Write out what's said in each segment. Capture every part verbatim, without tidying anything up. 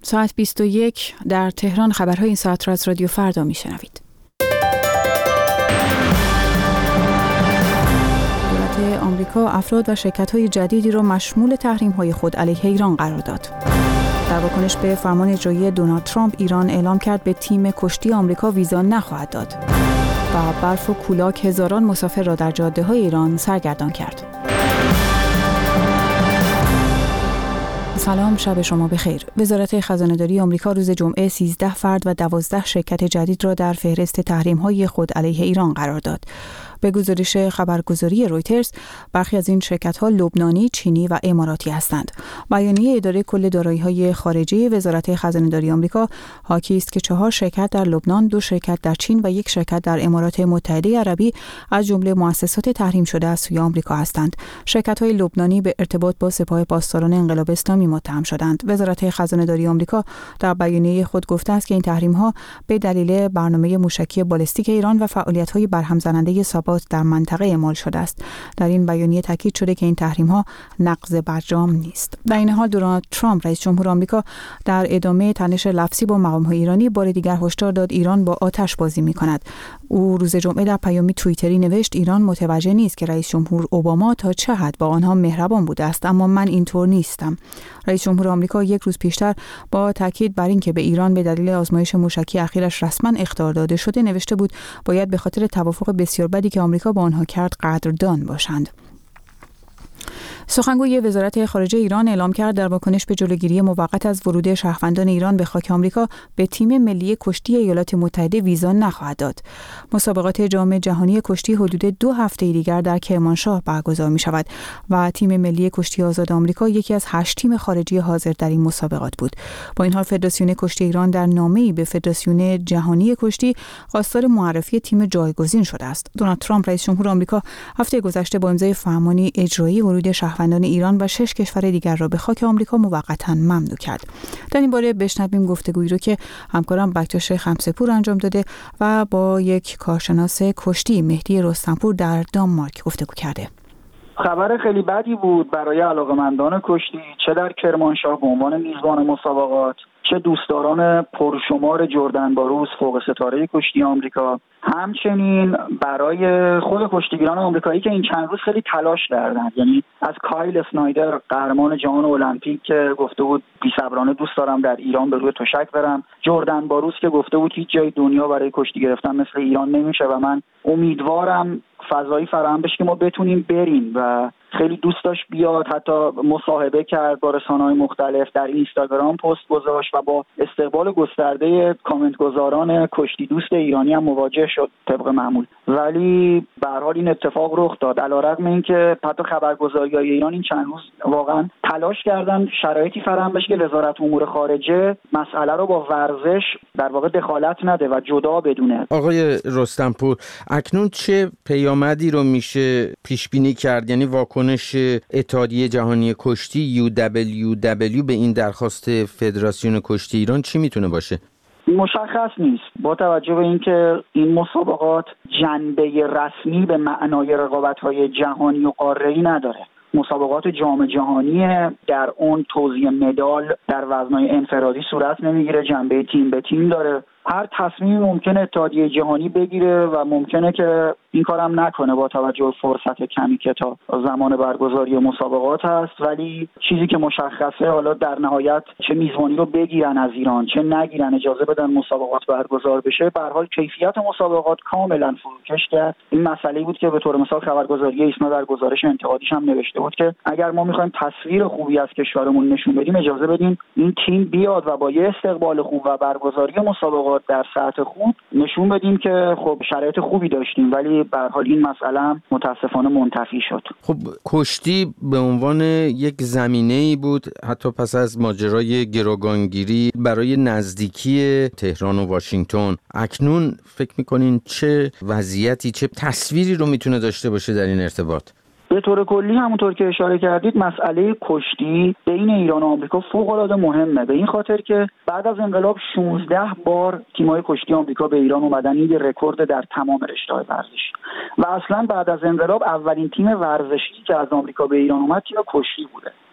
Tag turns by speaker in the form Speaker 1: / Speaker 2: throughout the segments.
Speaker 1: ساعت بیست و یک در تهران. خبرهای این ساعت را از رادیو فردا میشنوید. دولت آمریکا افراد و شرکت‌های جدیدی را مشمول تحریم‌های خود علیه ایران قرار داد. در واکنش به فرمان اجرایی دونالد ترامپ، ایران اعلام کرد به تیم کشتی آمریکا ویزا نخواهد داد و برف و کولاک هزاران مسافر را در جاده‌های ایران سرگردان کرد. سلام، شب شما بخیر. وزارت خزانه‌داری آمریکا روز جمعه سیزده فرد و دوازده شرکت جدید را در فهرست تحریم‌های خود علیه ایران قرار داد. به گزارش خبرگزاری رویترز، برخی از این شرکت‌ها لبنانی، چینی و اماراتی هستند. بیانیه اداره کل دارایی‌های خارجی وزارت خزانه‌داری آمریکا حاکی است که چهار شرکت در لبنان، دو شرکت در چین و یک شرکت در امارات متحده عربی از جمله مؤسسات تحریم شده از سوی آمریکا هستند. شرکت‌های لبنانی به ارتباط با سپاه پاسداران انقلاب اسلامی متهم شدند. وزارت خزانه‌داری آمریکا در بیانیه خود گفته است که این تحریم‌ها به دلیل برنامه موشکی بالستیک ایران و فعالیت‌های برهم زننده ثبات در منطقه اعمال شده است. در این بیانیه تاکید شده که این تحریم‌ها نقض برجام نیست. در این حال دونالد ترامپ رئیس جمهور آمریکا در ادامه تنش لفظی با مقام‌های ایرانی بار دیگر هشدار داد ایران با آتش بازی می‌کند. او روز جمعه در پیامی توییتری نوشت ایران متوجه نیست که رئیس جمهور اوباما تا چه حد با آنها مهربان بوده است، اما من اینطور نیستم. رئیس جمهور آمریکا یک روز پیشتر با تاکید بر اینکه به ایران به دلیل آزمایش موشکی اخیرش رسما اخطار داده شده نوشته بود باید به خاطر توافق بسیار بدی که آمریکا با آنها کرد قدردان باشند. سخنگوی وزارت خارجه ایران اعلام کرد در واکنش به جلوگیری موقت از ورود شهروندان ایران به خاک آمریکا به تیم ملی کشتی ایالات متحده ویزا نخواهد داد. مسابقات جام جهانی کشتی حدود دو هفته دیگر در کرمانشاه برگزار می شود و تیم ملی کشتی آزاد آمریکا یکی از هشت تیم خارجی حاضر در این مسابقات بود. با این حال فدراسیون کشتی ایران در نامه‌ای به فدراسیون جهانی کشتی خواستار معرفی تیم جایگزین شده است. دونالد ترامپ رئیس جمهور آمریکا هفته گذشته با امضای فرمانی اجرایی ورود شهروندان ایران و شش کشور دیگر را به خاک آمریکا موقتا ممنوع کرد. در این باره بشنویم گفتگویی رو که همکارم بکتاش خمسه‌پور انجام داده و با یک کارشناس کشتی مهدی رستمپور در دانمارک گفتگو کرده.
Speaker 2: خبر خیلی بدی بود برای علاقه‌مندان کشتی، چه در کرمانشاه به عنوان میزبان مسابقات، چه دوستداران پرشمار جردن باروس فوق ستاره کشتی آمریکا، همچنین برای خود کشتیگیران آمریکایی که این چند روز خیلی تلاش کردند. یعنی از کایل اسنایدر قهرمان جهان المپیک که گفته بود بی‌صبرانه دوست دارم در ایران به روی تشک برم، جردن باروس که گفته بود هیچ جای دنیا برای کشتی گرفتن مثل ایران نمیشه و من امیدوارم فضایی فراهم بشه که ما بتونیم بریم و خیلی دوست داشت بیاد. حتی مصاحبه کرد با رسانه‌های مختلف، در اینستاگرام پست گذاشت و با استقبال گسترده کامنت گذاران کشتی دوست ایرانی هم مواجه شد طبق معمول. ولی به هر حال این اتفاق رخ داد، علیرغم اینکه حتی خبرگزاری‌های ایران این چند روز واقعا تلاش کردن شرایطی فراهم بشه که وزارت امور خارجه مسئله رو با ورزش در واقع دخالت نده و جدا بدونه.
Speaker 3: آقای رستمپور، اکنون چه پیامدی رو میشه پیش بینی کرد؟ یعنی واکنش اتحادیه جهانی کشتی یو دبلیو دبلیو به این درخواست فدراسیون کشتی ایران چی میتونه باشه؟
Speaker 2: مشخص نیست، با توجه به اینکه این مسابقات جنبه رسمی به معنای رقابت‌های جهانی و قاره‌ای نداره. مسابقات جام جهانی در اون توزیع مدال در وزن‌های انفرادی صورت نمیگیره، جنبه تیم به تیم داره. هر تصمیمی ممکنه اتحادیه جهانی بگیره و ممکنه که این کارم نکنه با توجه به فرصت کمی که تا زمان برگزاری مسابقات هست. ولی چیزی که مشخصه، حالا در نهایت چه میزبانی رو بگیرن از ایران چه نگیرن، اجازه بدن مسابقات برگزار بشه، به هر حال کیفیت مسابقات کاملا فروکش کرد. این مسئله بود که به طور مثال خبرگزاری ایسنا در گزارش انتقادیش هم نوشته بود که اگر ما می‌خوایم تصویر خوبی از کشورمون نشون بدیم، اجازه بدیم این تیم بیاد و با یه استقبال خوب و برگزاری مسابقات در سطح خوب نشون بدیم که خب شرایط خوبی داشتیم. ولی به هر حال این مسئله هم متاسفانه منتفی شد.
Speaker 3: خب کشتی به عنوان یک زمینه‌ای بود حتی پس از ماجرای گروگانگیری برای نزدیکی تهران و واشنگتن. اکنون فکر می‌کنین چه وضعیتی، چه تصویری رو میتونه داشته باشه در این ارتباط؟
Speaker 2: به طور کلی همونطور که اشاره کردید مسئله کشتی بین ایران و آمریکا فوق‌العاده مهمه، به این خاطر که بعد از انقلاب شانزده بار تیم‌های کشتی آمریکا به ایران اومدن. این یه رکورد در تمام رشته‌های ورزشی و اصلا بعد از انقلاب اولین تیم ورزشی که از آمریکا به ایران اومد تیم کشتی بوده.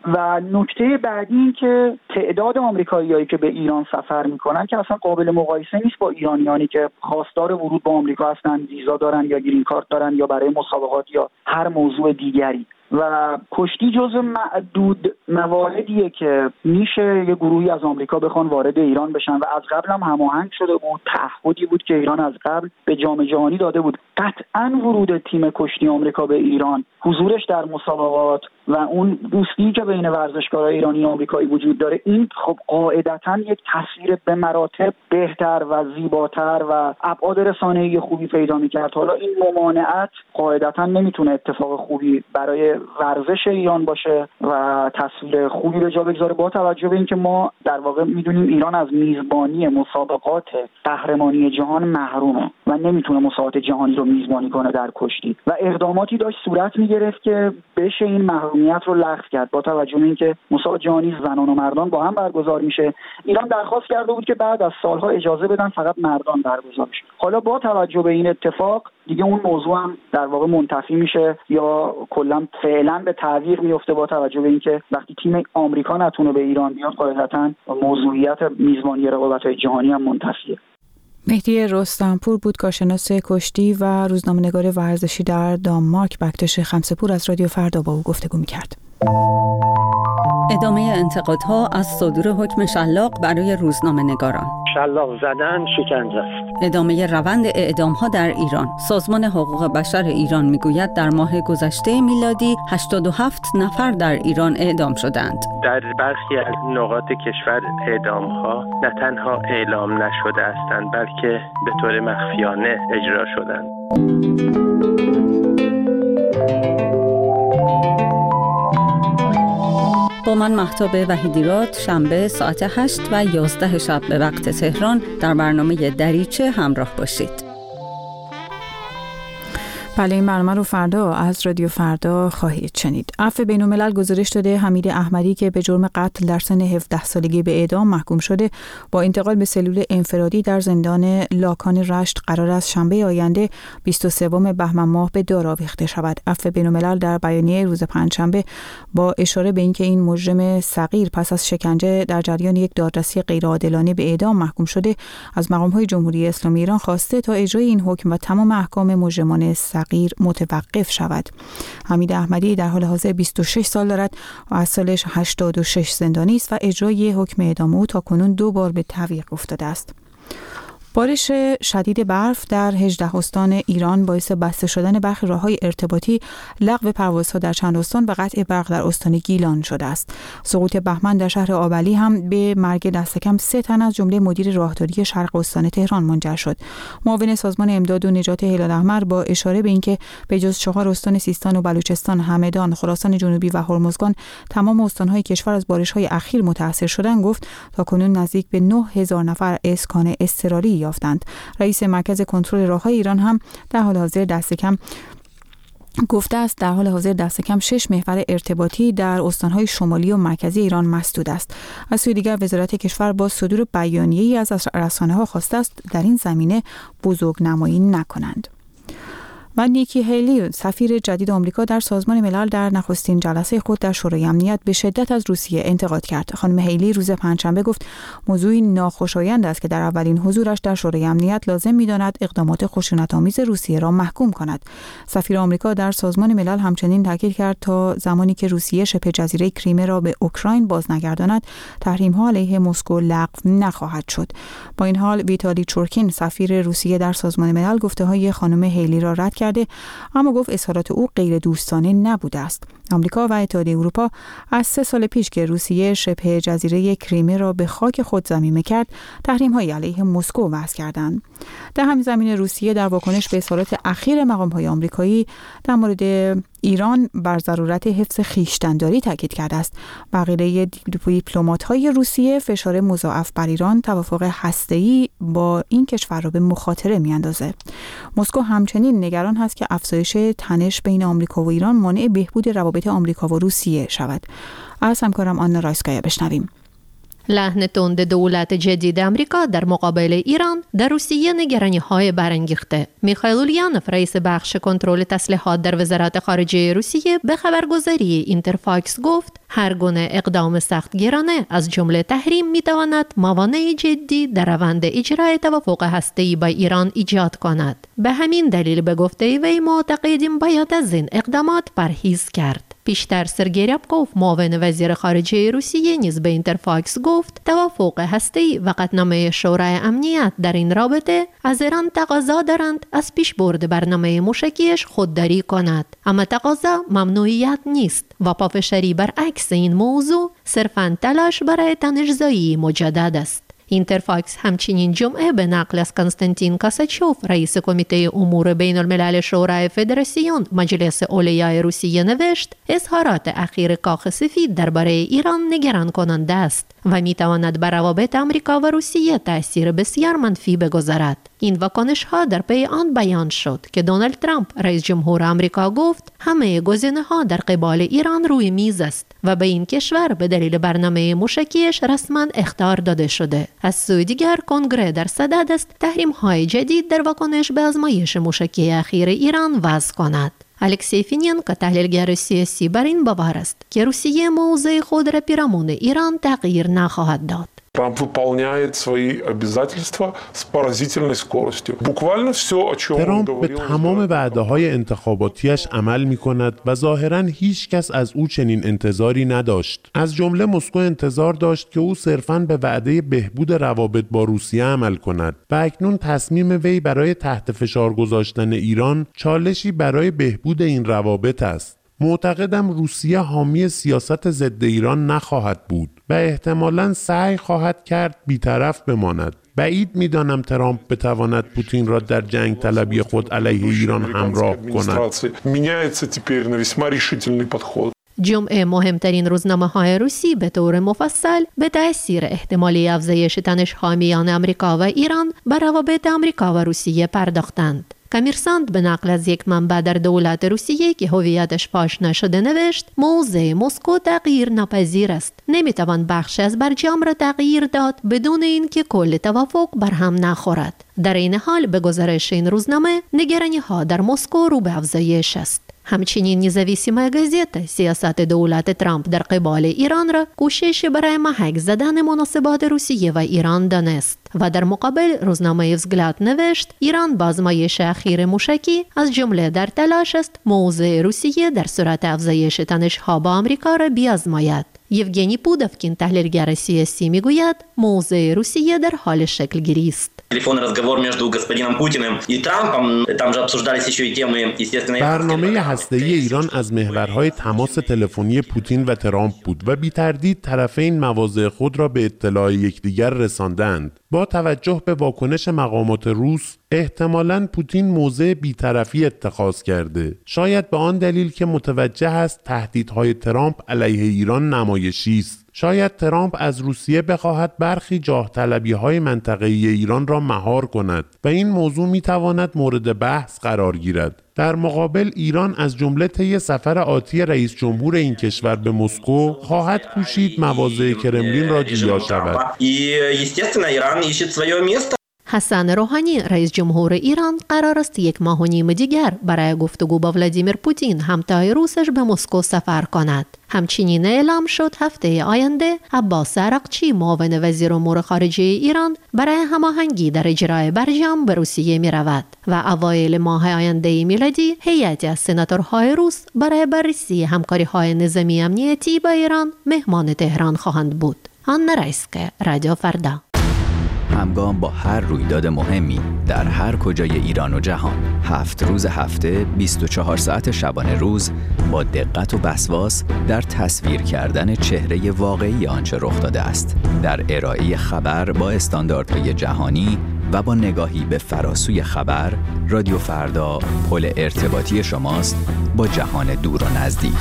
Speaker 2: و نکته بعدی این که تعداد آمریکاییایی که به ایران سفر میکنن که اصلا قابل مقایسه نیست با ایرانیانی که خواستار ورود به آمریکا هستن، ویزا دارن یا گرین کارت دارن یا برای مسابقات یا هر موضوع دیگری. و کشتی جزو معدود مواردیه که میشه یه گروهی از آمریکا بخوان وارد ایران بشن و از قبل هم هماهنگ شده بود، تعهدی بود که ایران از قبل به جام جهانی داده بود. قطعاً ورود تیم کشتی آمریکا به ایران، حضورش در مسابقات و اون دوستی که بین ورزشکارای ایرانی و آمریکایی وجود داره، این خب قاعدتاً یک تصویر به مراتب بهتر و زیباتر و ابعاد رسانه‌ای خوبی پیدا می‌کرد. حالا این ممانعت قاعدتاً نمیتونه اتفاق خوبی برای ورزش ایران باشه و تصویر خوبی به جا بگذاره، با توجه به اینکه ما در واقع میدونیم ایران از میزبانی مسابقات قهرمانی جهان محرومه و نمیتونه مسابقات جهانی رو میزبانی کنه در کشتی و اقداماتی داشت صورت میگرفت که بشه این محرومیت رو لغو کرد. با توجه به اینکه مسابقات جهانی زنان و مردان با هم برگزار میشه، ایران درخواست کرده بود که بعد از سالها اجازه بدن فقط مردان برگزار بشه. حالا با توجه به این اتفاق دیگه اون موضوع هم در واقع منتفی میشه یا کلا فعلا به تعویق میفته، با توجه به اینکه وقتی تیم آمریکا نتونه به ایران بیاد قاعدتاً موضوعیت میزبانی رقابت‌های جهانی هم منتفیه.
Speaker 1: مهدی رستمپور بود، کارشناس کشتی و روزنامه‌نگار ورزشی در دانمارک. بکتش خمسه‌پور از رادیو فردا با او گفتگو می‌کرد.
Speaker 4: ادامه انتقادها از صدور حکم شلاق برای روزنامه‌نگاران.
Speaker 5: شلاق زدن شکنجه است.
Speaker 4: ادامه روند اعدام‌ها در ایران. سازمان حقوق بشر ایران میگوید در ماه گذشته میلادی هشتاد و هفت نفر در ایران اعدام شدند.
Speaker 5: در برخی از نقاط کشور اعدام‌ها نه تنها اعلام نشده هستند بلکه به طور مخفیانه اجرا شدند.
Speaker 4: با من مهتاب وحیدیراد شنبه ساعت هشت و یازده شب به وقت تهران در برنامه دریچه همراه باشید.
Speaker 1: بله، این برنامه رو فردا از رادیو فردا خواهید شنید. عفو بین‌الملل گزارش داده حمید احمدی که به جرم قتل در سن هفده سالگی به اعدام محکوم شده با انتقال به سلول انفرادی در زندان لاکان رشت قرار است شنبه آینده بیست و سوم بهمن ماه به دار آویخته شود. عفو بین‌الملل در بیانیه روز پنجشنبه با اشاره به اینکه این مجرم صغیر پس از شکنجه در جریان یک دادرسی غیرعادلانه به اعدام محکوم شده از مقام‌های جمهوری اسلامی ایران خواسته تا اجرای این حکم و تمام احکام مجرمان غیر متوقف شود. حمید احمدی در حال حاضر بیست و شش سال دارد و از سالش هشتاد و شش زندانی است و اجرای حکم اعدام او تا کنون دو بار به تعویق افتاده است. بارش شدید برف در هجده استان ایران باعث بسته شدن برخی راه‌های ارتباطی، لغو پروازها در چند استان و قطع برق در استان گیلان شده است. سقوط بهمن در شهر آبلی هم به مرگ دست کم سه تن از جمله مدیر راهداری شرق استان تهران منجر شد. معاون سازمان امداد و نجات هلال احمر با اشاره به اینکه به جز چهار استان سیستان و بلوچستان، همدان، خراسان جنوبی و هرمزگان تمام استان‌های کشور از بارش‌های اخیر متأثر شدند، گفت تا کنون نزدیک به نه هزار نفر اسکان اضطراری یافتند. رئیس مرکز کنترل راه‌های ایران هم در حال حاضر دست کم گفته است در حال حاضر دست کم شش محور ارتباطی در استان‌های شمالی و مرکزی ایران مسدود است. از سوی دیگر وزارت کشور با صدور بیانیه‌ای از رسانه‌ها خواسته است در این زمینه بزرگنمایی نکنند. و نیکی هیلی سفیر جدید آمریکا در سازمان ملل در نخستین جلسه خود در شورای امنیت به شدت از روسیه انتقاد کرد. خانم هیلی روز پنجشنبه گفت موضوعی ناخوشایند است که در اولین حضورش در شورای امنیت لازم می‌داند اقدامات خشونت‌آمیز روسیه را محکوم کند. سفیر آمریکا در سازمان ملل همچنین تاکید کرد تا زمانی که روسیه شبه جزیره کریمه را به اوکراین بازنگرداند، تحریم‌ها علیه مسکو لغو نخواهد شد. با این حال ویتالی چورکین سفیر روسیه در سازمان ملل گفته‌های خانم هیلی را رد کرده، اما گفت اظهارات او غیر دوستانه نبوده است. آمریکا و اتحادیه اروپا از سه سال پیش که روسیه شبه جزیره کریمه را به خاک خود ضمیمه کرد، تحریم‌های علیه مسکو وضع کردند. در همین زمینه روسیه در واکنش به اظهارات اخیر مقام‌های آمریکایی در مورد ایران بر ضرورت حفظ خویشتن‌داری تاکید کرده است. بقیه دیپلمات‌های روسیه فشار مضاعف بر ایران توافق هسته‌ای با این کشور را به مخاطره می‌اندازد. مسکو همچنین نگران است که افزایش تنش بین آمریکا و ایران مانع بهبود روابط آمریکا و روسیه شود. از همکارم آنا رایسکایا بشنویم.
Speaker 6: لحن تند دولت جدید آمریکا در مقابل ایران در روسیه نگرانی‌های برانگیخته. میخائیل اوليانوف رئیس بخش کنترل تسلیحات در وزارت خارجه روسیه به خبرگزاری اینترفاکس گفت هر گونه اقدام سختگیرانه از جمله تحریم میتواند موانع جدی در روند اجرای توافق هسته‌ای با ایران ایجاد کند. به همین دلیل به گفته وی معتقدیم باید از این اقدامات پرهیز کرد. پیشتر سرگئی ریابکوف معاون وزیر خارجه روسیه نیز به اینترفاکس گفت توافق هسته‌ای و قطعنامه شورای امنیت در این رابطه از ایران تقاضا دارند از پیشبرد برنامه موشکیش خودداری کند، اما تقاضا ممنوعیت نیست و پافشاری برعکس این موضوع صرفاً تلاش برای تنش‌زایی مجدد است. اینترفاکس همچنین جمعه به نقل از کنستانتین کاساچوف رئیس کمیته امور بین الملل شورای فدراسیون مجلس اولیای روسیه نوشت اظهارات اخیر کاخ سفید درباره ایران نگران کننده است و میتواند بر روابط آمریکا و روسیه تأثیر بسیار منفی بگذارد. این واکنش ها در پی آن بیان شد که دونالد ترامپ رئیس جمهور آمریکا گفت همه گزینه ها در قبال ایران روی میز است و به این کشور به دلیل برنامه موشکیش رسما اخطار داده شده. از سوی دیگر کنگره در صدد است تحریم های جدید در واکنش به آزمایش موشکی اخیر ایران وضع کند. الکسی فینینکو تحلیلگر سیاسی بر این باور است که روسیه موضع خود را پیرامون ایران تغییر نخواهد داد.
Speaker 7: Трамп выполняет свои обязательства с поразительной скоростью. Буквально все, о чем он говорил.
Speaker 8: ترامپ به تمام وعده‌های انتخاباتیش عمل می‌کند و ظاهراً هیچ کس از او چنین انتظاری نداشت. از جمله مسکو انتظار داشت که او صرفاً به وعده بهبود روابط با روسیه عمل کند و اکنون تصمیم وی برای تحت فشار گذاشتن ایران چالشی برای بهبود این روابط است. معتقدم روسیه حامی سیاست ضد ایران نخواهد بود و احتمالاً سعی خواهد کرد بی‌طرف بماند. بعید می‌دانم ترامپ بتواند پوتین را در جنگ طلبی خود علیه ایران همراه کند.
Speaker 6: جمعه مهمترین روزنامه‌های روسی به طور مفصل به تأثیر احتمالی افزایش تنش‌ها میان آمریکا و ایران بر روابط آمریکا و روسیه پرداختند. کمیرساند به نقل از یک منبع در دولت روسیه که هویتش فاش نشده نوشت موضع مسکو تغییر ناپذیر است. نمیتوان بخش از برجام را تغییر داد بدون اینکه کل توافق بر هم نخورد. در این حال به گزارش این روزنامه نگرانی‌ها در مسکو رو به افزایش است. همچنین نزاویسیمه گازета سیاست دولت ترامپ در قبال ایران را کوشش برای محک زدن مناسبات روسیه و ایران دانست و در مقابل روزنامه vzгляд نوشت ایران با آزمایش اخیر موشکی از جمله در تلاش است موضع روسیه در صورت افزایش تنش‌ها با آمریکا را بیازماید. یوگنی پودوکین تحلیلگر سیاسی میگوید موضع روسیه در حال شکل گیری است.
Speaker 9: Телефонный разговор между господином Путиным и Трампом, там же обсуждались еще и темы, естественно.
Speaker 8: برنامه هسته‌ای ایران از محورهای تماس تلفنی پوتین و ترامپ بود و بی تردید طرفین مواضع خود را به اطلاع یکدیگر رساندند. با توجه به واکنش مقامات روس، احتمالاً پوتین موضع بی‌طرفی اتخاذ کرده. شاید به آن دلیل که متوجه است تهدیدهای ترامپ علیه ایران نمایشی است. شاید ترامپ از روسیه بخواهد برخی جاه طلبی های منطقه‌ای ایران را مهار کند و این موضوع می تواند مورد بحث قرار گیرد. در مقابل ایران از جمله طی سفر آتی رئیس جمهور این کشور به مسکو خواهد کوشید مواضع کرملین را جویا شود.
Speaker 6: حسن روحانی رئیس جمهور ایران قرار است یک ماه و نیم دیگر برای گفتگو با ولادیمیر پوتین همتای روسش به مسکو سفر کند. همچنین اعلام شد هفته آینده عباس عراقچی معاون وزیر امور خارجه ایران برای هماهنگی در اجرای برجام به روسیه می رود و اوایل ماه آینده میلادی هیئتی از سناتورهای روس برای بررسی همکاری‌های نظامی امنیتی با ایران مهمان تهران خواهند بود. آنا رایسکه، رادیو فردا.
Speaker 10: همگام با هر رویداد مهمی در هر کجای ایران و جهان، هفت روز هفته، بیست و چهار ساعت شبانه روز، با دقت و وسواس در تصویر کردن چهره واقعی آنچه رخ داده است، در ارائه خبر با استانداردهای جهانی و با نگاهی به فراسوی خبر، رادیو فردا پل ارتباطی شماست با جهان دور و نزدیک.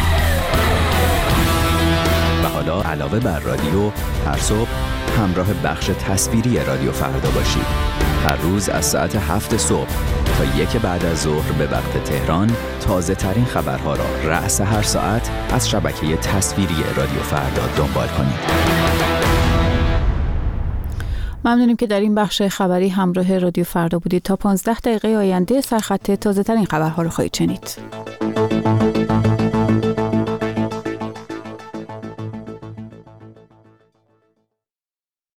Speaker 10: و حالا علاوه بر رادیو، هر صبح همراه بخش تصویری رادیو فردا باشید. هر روز از ساعت هفت صبح تا یک بعد از ظهر به وقت تهران تازه ترین خبرها را رأس هر ساعت از شبکه تصویری رادیو فردا دنبال کنید.
Speaker 1: ممنونیم که در این بخش خبری همراه رادیو فردا بودید. تا پانزده دقیقه آینده سرخط تازه‌ترین خبرها رو خواهید شنید.